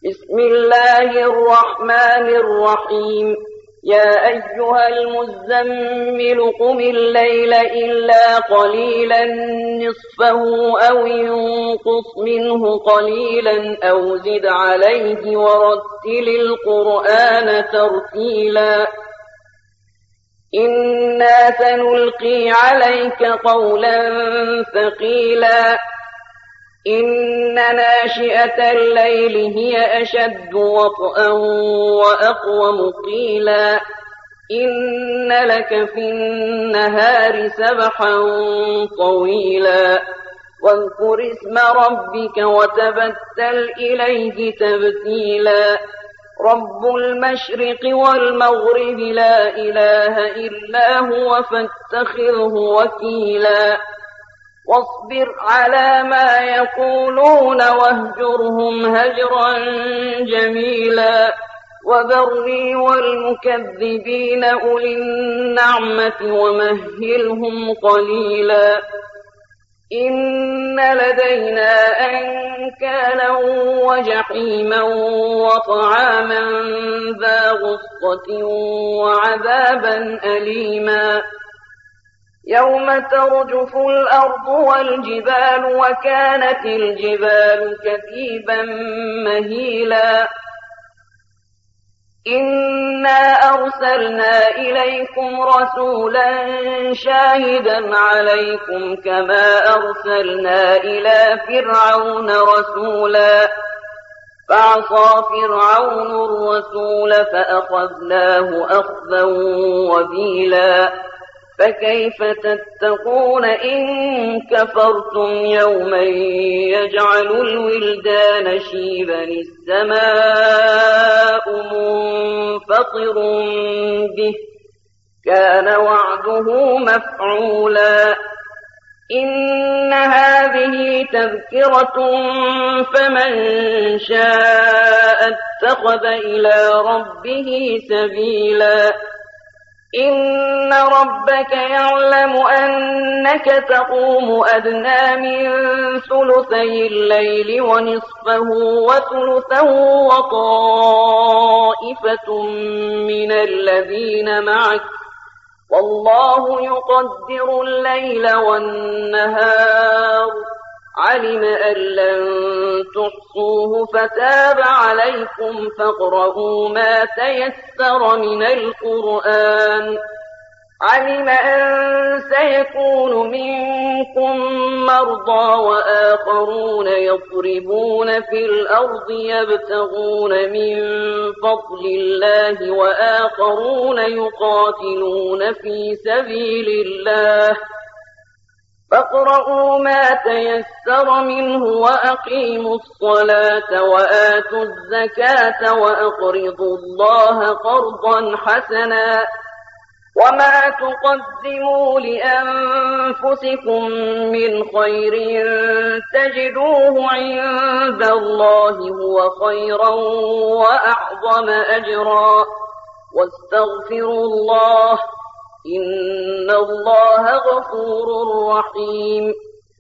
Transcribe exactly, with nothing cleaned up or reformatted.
بسم الله الرحمن الرحيم يا أيها المزمل قم الليل إلا قليلا نصفه أو ينقص منه قليلا أو زد عليه ورتل القرآن ترتيلا إنا سنلقي عليك قولا ثقيلا إن ناشئة الليل هي أشد وطئا وأقوم قيلا إن لك في النهار سبحا طويلا واذكر اسم ربك وتبتل إليه تبتيلا رب المشرق والمغرب لا إله إلا هو فاتخذه وكيلا واصبر على ما يقولون واهجرهم هجرا جميلا وذرني والمكذبين أولي النعمة ومهلهم قليلا إن لدينا أنكالا وجحيما وطعاما ذا غصة وعذابا أليما يوم ترجف الأرض والجبال وكانت الجبال كثيبا مهيلا إنا أرسلنا إليكم رسولا شاهدا عليكم كما أرسلنا إلى فرعون رسولا فعصى فرعون الرسول فأخذناه أخذا وبيلا فكيف تتقون إن كفرتم يوما يجعل الولدان شيبا السماء منفطر به كان وعده مفعولا إن هذه تذكرة فمن شاء اتخذ إلى ربه سبيلا إن ربك يعلم أنك تقوم أدنى من ثلثي الليل ونصفه وثلثه وطائفة من الذين معك والله يقدر الليل والنهار علم أن لن تحصوه فتاب عليكم فاقرؤوا ما تيسر من القرآن علم أن سيكون منكم مرضى وآخرون يضربون في الأرض يبتغون من فضل الله وآخرون يقاتلون في سبيل الله فاقرؤوا ما تيسر منه وأقيموا الصلاة وآتوا الزكاة وأقرضوا الله قرضا حسنا وما تقدموا لأنفسكم من خير تجدوه عند الله هو خيرا وأعظم أجرا واستغفروا الله إن الله غفور رحيم